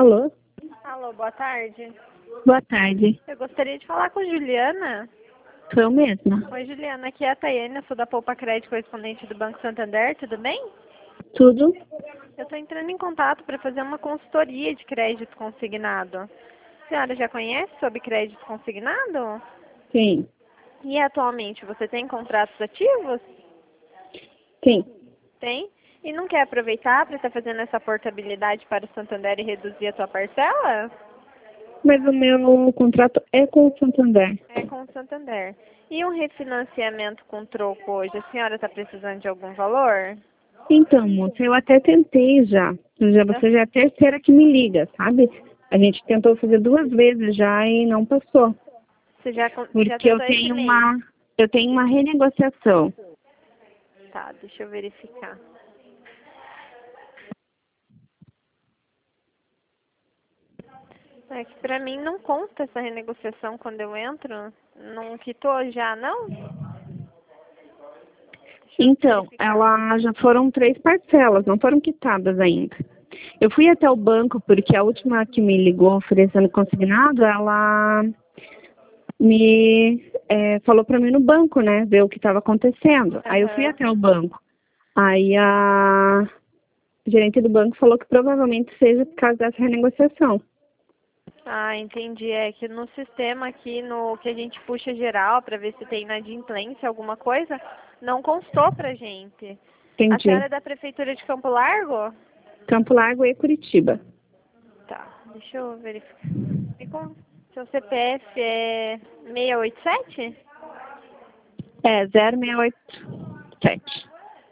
Alô? Alô, boa tarde. Boa tarde. Eu gostaria de falar com Juliana. Sou eu mesma. Oi, Juliana, aqui é a Tayane, eu sou da Poupa Crédito, correspondente do Banco Santander, tudo bem? Tudo? Eu estou entrando em contato para fazer uma consultoria de crédito consignado. A senhora já conhece sobre crédito consignado? Sim. E atualmente você tem contratos ativos? Sim. Tem? E não quer aproveitar para estar fazendo essa portabilidade para o Santander e reduzir a sua parcela? Mas o meu contrato é com o Santander. É com o Santander. E um refinanciamento com troco hoje, a senhora está precisando de algum valor? Então, moça, eu até tentei já. Você já é a terceira que me liga, sabe? A gente tentou fazer 2 vezes já e não passou. Você já Porque tentou esse mês? eu tenho uma renegociação. Tá, deixa eu verificar. É que pra mim não consta essa renegociação quando eu entro. Não quitou já, não? Então, ela já foram 3 parcelas, não foram quitadas ainda. Eu fui até o banco porque a última que me ligou oferecendo consignado, ela me falou para mim no banco, né, ver o que estava acontecendo. Aí eu fui até o banco. Aí a gerente do banco falou que provavelmente seja por causa dessa renegociação. Ah, entendi. É que no sistema aqui, no que a gente puxa geral para ver se tem inadimplência, alguma coisa, não constou pra gente. A Entendi. senhora é da Prefeitura de Campo Largo? Campo Largo e Curitiba. Tá, deixa eu verificar. Seu CPF é 687? É, 0687.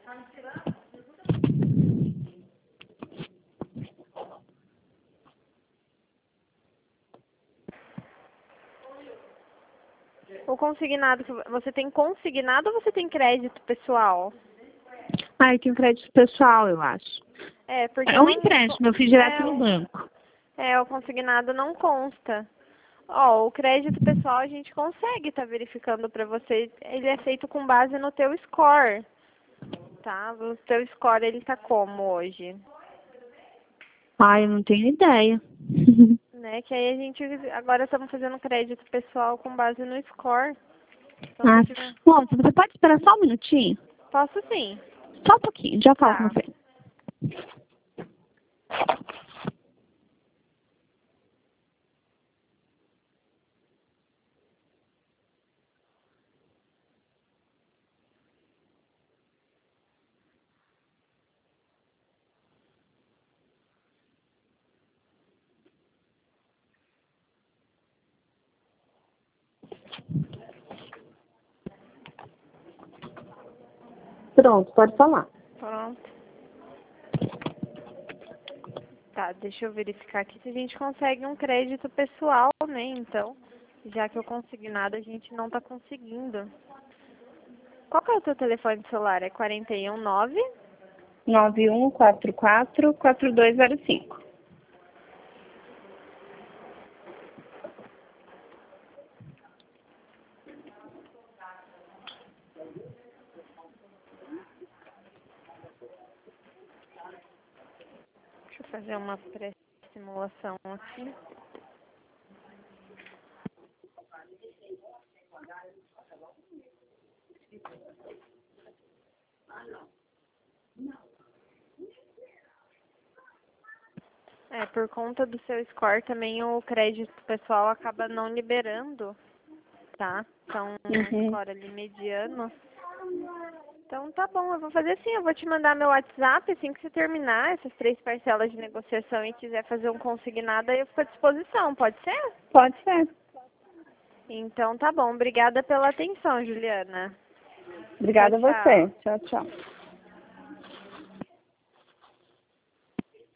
O consignado, você tem consignado ou você tem crédito pessoal? Ah, eu tenho crédito pessoal, eu acho. É, porque É um empréstimo, eu fiz direto no banco. o consignado não consta. Ó, o crédito pessoal a gente consegue estar verificando para você. Ele é feito com base no teu score, tá? O teu score, ele tá como hoje? Ah, eu não tenho ideia. Né? Que aí a gente, agora estamos fazendo crédito pessoal com base no score. Então, Ah, se tiver... moça, você pode esperar só um minutinho? Posso sim. Só um pouquinho, já falo com Tá. você. Pronto, pode falar. Pronto. Tá, deixa eu verificar aqui se a gente consegue um crédito pessoal, né? Então, já que eu consegui nada, a gente não tá conseguindo. Qual que é o teu telefone celular? É 419? 9144-4205. Deixa eu fazer uma pré-simulação aqui. É, por conta do seu score também o crédito pessoal acaba não liberando, tá? Então, um score ali mediano. Então tá bom, eu vou fazer assim, eu vou te mandar meu WhatsApp assim que você terminar essas 3 parcelas de negociação e quiser fazer um consignado, aí eu fico à disposição, pode ser? Pode ser. Então tá bom, obrigada pela atenção, Juliana. Obrigada a Tchau, tchau. você. Tchau, tchau.